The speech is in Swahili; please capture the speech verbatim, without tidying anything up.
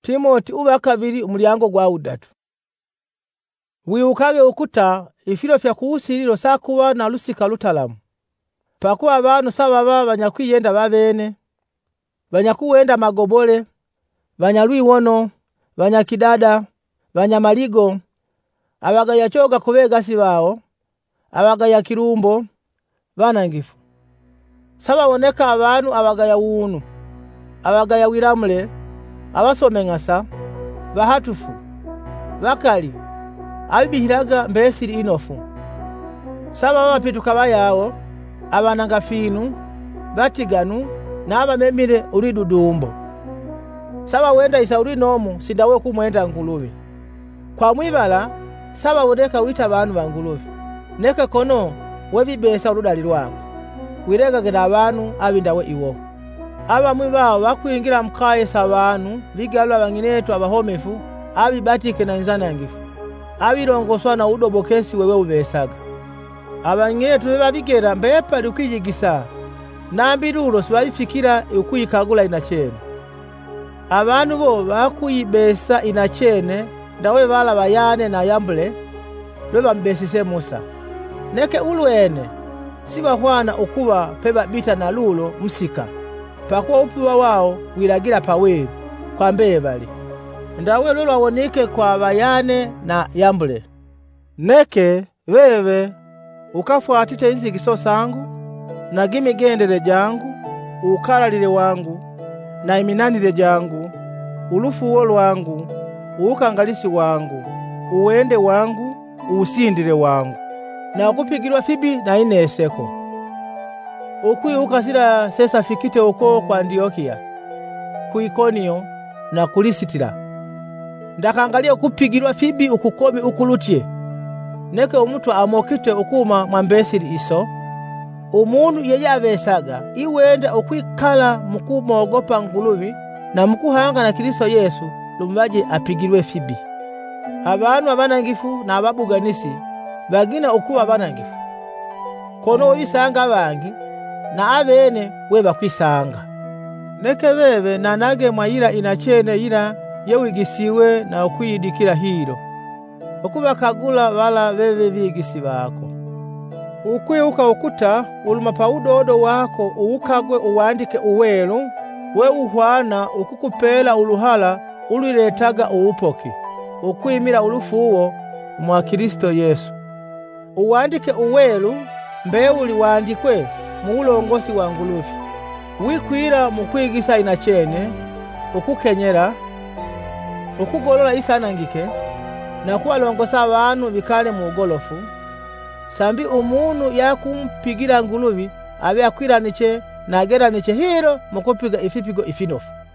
Timoti uwa kabiri umulyango gwa udatu. Wiukage ukuta ifilo fya kuusililo sakuwa na lusika lutalamu. Pakuwa abantu sababa banyakwiyenda babene, banyakuwenda magobole, banyalwiwono, banyakidada, banyamaligo, abagaya choga kubegasi bawo, abagaya kirumbo, banangifu. Sababoneka abantu abagaya wunu, abagaya wiramule, abasomengasa, bahatufu, bakali, abibihiraga mbesiri inofu. Saba bapituka bayawo, abanangafinu, batiganu, n'abamemire uri dudumbo. Saba wenda isa uri nomu sidawe kumwenda ngulubi. Kwa mwibala, saba wodeka wita abantu bangulubi. Neka kono webibesa urudali rwangu. Wiregage n'abantu abindawe iwo. Aba mwibao bakwingira mkaye sabanu bigalwa banginetu abahomefu abibatike na nzanangifu. Abirongoswa na udobokesi wewe ubesaga. Abangetu beba bigera mbepa lukijigisa. Nambirulo sibabifikira ukuyikagula inachene. Abantu bo bakuyibesa inachene ndawe bala bayane na yambule lweba mbesise Musa. Neke ulwene sibahwana ukuba peba bita na lulo msika. Pakuwa upuwa wao wiragira paweru kwa mbeye bali. Ndawe lolo awonike kwa bayane na yambule. Neke wewe ukafuatite inzigiso sangu na gimigendere jangu ukalalile wangu na iminanile jangu ulufuwo lwangu ukangalisi wangu uwende wangu usindile wangu na kupigirwa fibi na ineseko. Ukui ukasira sesa fikite uko kwa Antiokia, ku Ikonio na kulisitira. Ndakangalia kupigirwa fibi ukukomi ukulutie. Neke umutu amokite ukuma mwambesiri iso. Umuntu yeyabesaga iwenda ukwikala mukumogopa ngulubi na mukuhanga na Kristo Yesu lumbaje apigirwe fibi. Abantu abanangifu na ababuganisi bagina ukuba abanangifu. Kono isanga bangi na abene weba kwisanga. Neke bebe nanage mwayira inachene yira yewigisiwe na ukuyidikira hiro. Okuba kagula wala bebe bigisi bako. Ukwe uka ukuta uluma paudodo wako uukagwe uwandike uwelu we uhwana ukukupela uluhala uliretaga uupoki. Ukwimira ulufuwo mwa Kristo Yesu. Uwandike uwelu mbeuli wandikwe muulongosi wa nguluvi. Wikwira mukwigisa inachene, ukukenyera, ukugolola isanangike, na kuwalongosa abantu bikale mu golofu. Sambi umuntu yakumpigira nguluvi abe akwiraniche na ageraniche hiro mukupiga ifipigo ifinofu.